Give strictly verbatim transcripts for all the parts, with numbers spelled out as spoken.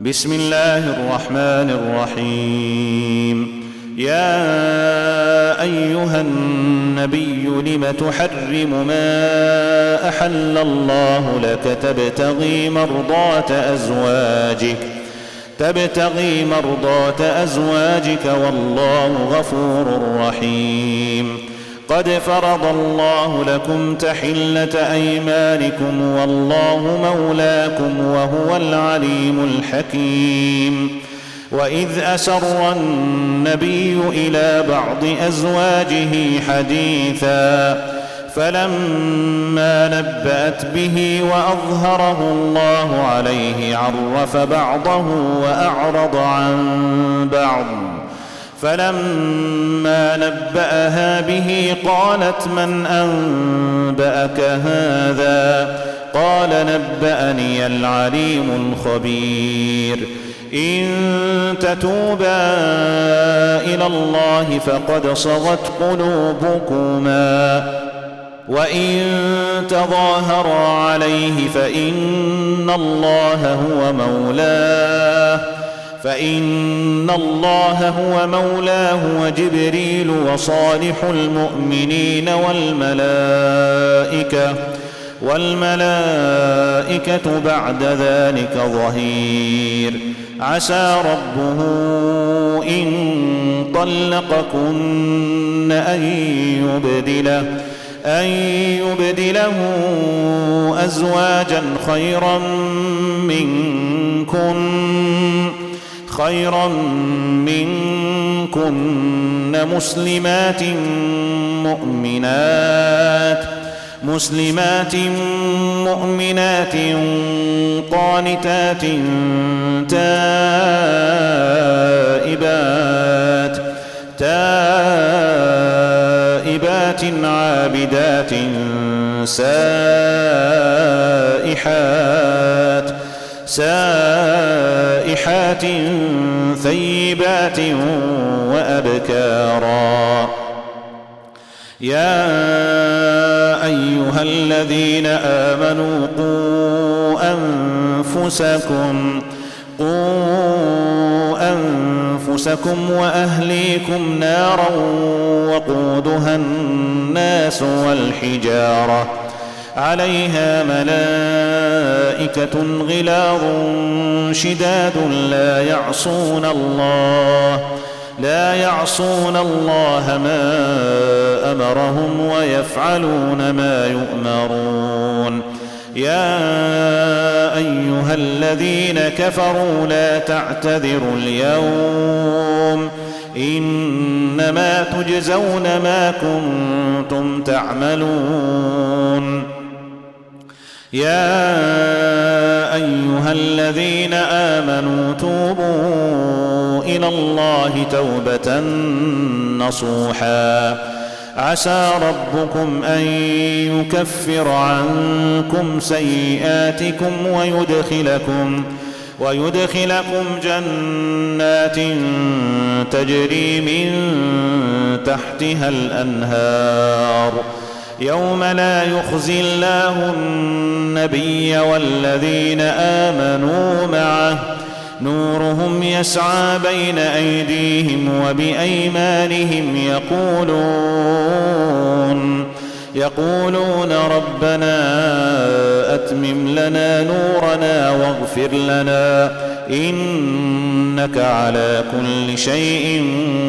بسم الله الرحمن الرحيم. يا أيها النبي لم تحرم ما أحل الله لك تبتغي مرضات أزواجك تبتغي مرضات أزواجك والله غفور رحيم. قد فرض الله لكم تحلة أيمانكم والله مولاكم وهو العليم الحكيم. وإذ أسر النبي إلى بعض أزواجه حديثا فلما نبأت به وأظهره الله عليه عرف بعضه وأعرض عن بعض. فلما نبأها به قالت من أنبأك هذا؟ قال نبأني العليم الخبير. إن تتوبا إلى الله فقد صغت قلوبكما وإن تظاهرا عليه فإن الله هو مولاه فإن الله هو مولاه وجبريل وصالح المؤمنين والملائكة والملائكة بعد ذلك ظهير. عسى ربه إن طلقكن أن يبدله أن يبدله أزواجا خيرا منكن خيرا منكن مسلمات مؤمنات مسلمات مؤمنات قانتات تائبات تائبات عابدات سائحات سائحات ثيبات وأبكارا. يا أيها الذين آمنوا قوا أنفسكم قوا أنفسكم وأهليكم نارا وقودها الناس والحجارة عليها ملائكة غلاظ شداد لا يعصون الله لا يعصون الله ما أمرهم ويفعلون ما يؤمرون. يا أيها الذين كفروا لا تعتذروا اليوم إنما تجزون ما كنتم تعملون. يا أيها الذين آمنوا توبوا إلى الله توبة نصوحا عسى ربكم أن يكفر عنكم سيئاتكم ويدخلكم ويدخلكم جنات تجري من تحتها الأنهار يوم لا يخزي الله النبي والذين آمنوا معه نورهم يسعى بين أيديهم وبأيمانهم يقولون يقولون ربنا أتمم لنا نورنا واغفر لنا إنك على كل شيء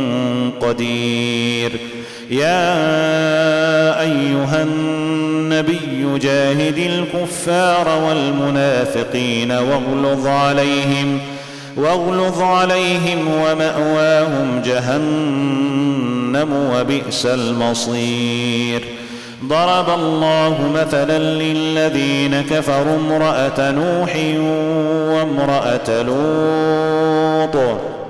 قدير. يا أيها النبي جاهد الكفار والمنافقين واغلظ عليهم واغلظ عليهم ومأواهم جهنم وبئس المصير. ضرب الله مثلا للذين كفروا امرأة نوح وامرأة لوط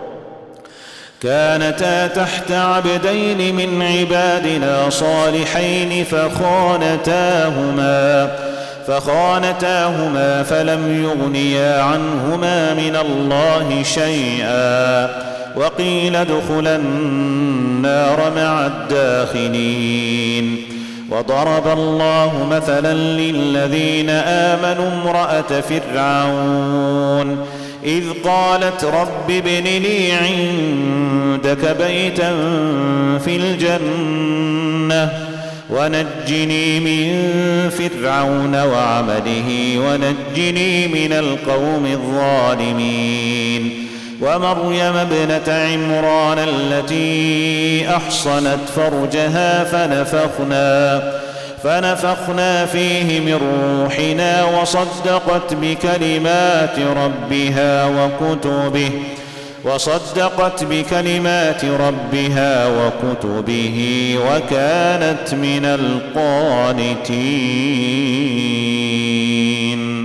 كانتا تحت عبدين من عبادنا صالحين فخانتاهما فخانتاهما فلم يغنيا عنهما من الله شيئا وقيل ادخلا النار مع الداخلين. وضرب الله مثلا للذين آمنوا امرأة فرعون إذ قالت رب ابن لي عندك بيتا في الجنة ونجني من فرعون وعمله ونجني من القوم الظالمين ومريم ابنة عمران التي أحصنت فرجها فنفخنا فنفخنا فيه من روحنا وصدقت بكلمات ربها وكتبه وصدقت بكلمات ربها وكتبه وكانت من القانتين.